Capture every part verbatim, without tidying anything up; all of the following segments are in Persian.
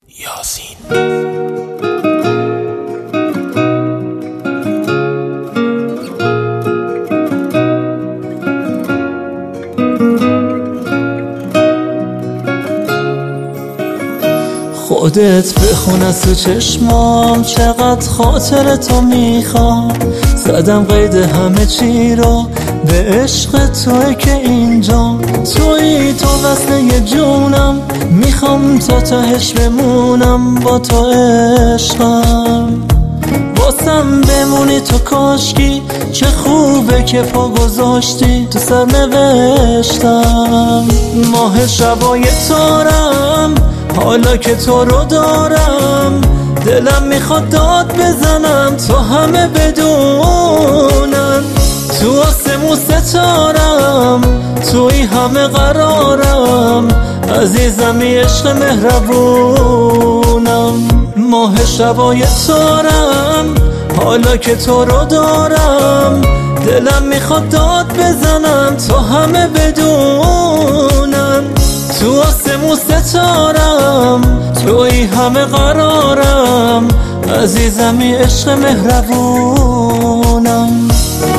یاسین. خودت بخون از تو چشمام، چقدر خاطر تو میخوام. زدم قید همه چی رو، به عشق توی که اینجا. توی تو وصله جونم، میخوام تا تهش بمونم. با تو عشقم واسم بمونی تو، کاشکی چه خوبه که پا گذاشتی تو سر نوشتم. ماه شبای تارم، حالا که تو رو دارم دلم میخواد داد بزنم تا همه بدونن. تو آسمون ستارم، توی همه قرارم، عزیزمی عشق مهربونم. ماه شبای تارم، حالا که تو رو دارم دلم میخواد داد بزنم تا همه بدونن. تو آسمون ستارم، توی همه قرارم، عزیزمی عشق مهربونم.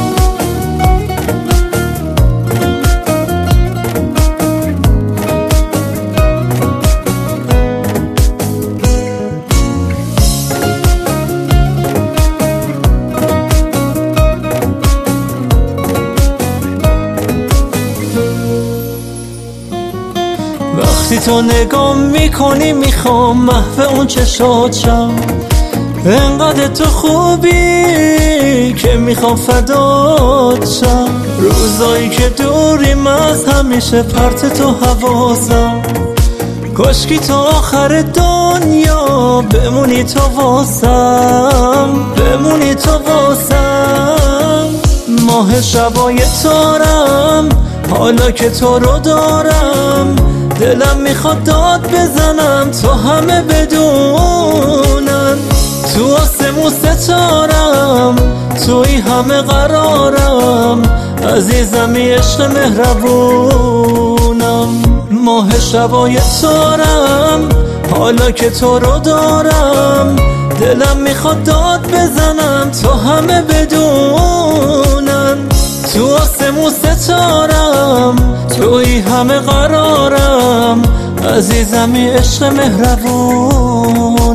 وقتی تو نگاه میکنی میخوام محو اون چشات شم. انقدر تو خوبی که میخوام فدات شم. روزایی که دوریم از همیشه پرت تو حواسم. کاشکی تا آخر دنیا بمونی تو واسم، بمونی تو واسم. ماه شبای تارم، حالا که تو رو دارم دلم میخواد داد بزنم تا همه بدونن. تو آسمون ستارم، توی همه قرارم، عزیزمی عشق مهربونم. ماه شبای تارم، حالا که تو رو دارم دلم میخواد داد بزنم تا همه بدونن. تو آسمون ستارم، توی همه قرارم، عزیزمی عشق مهربون.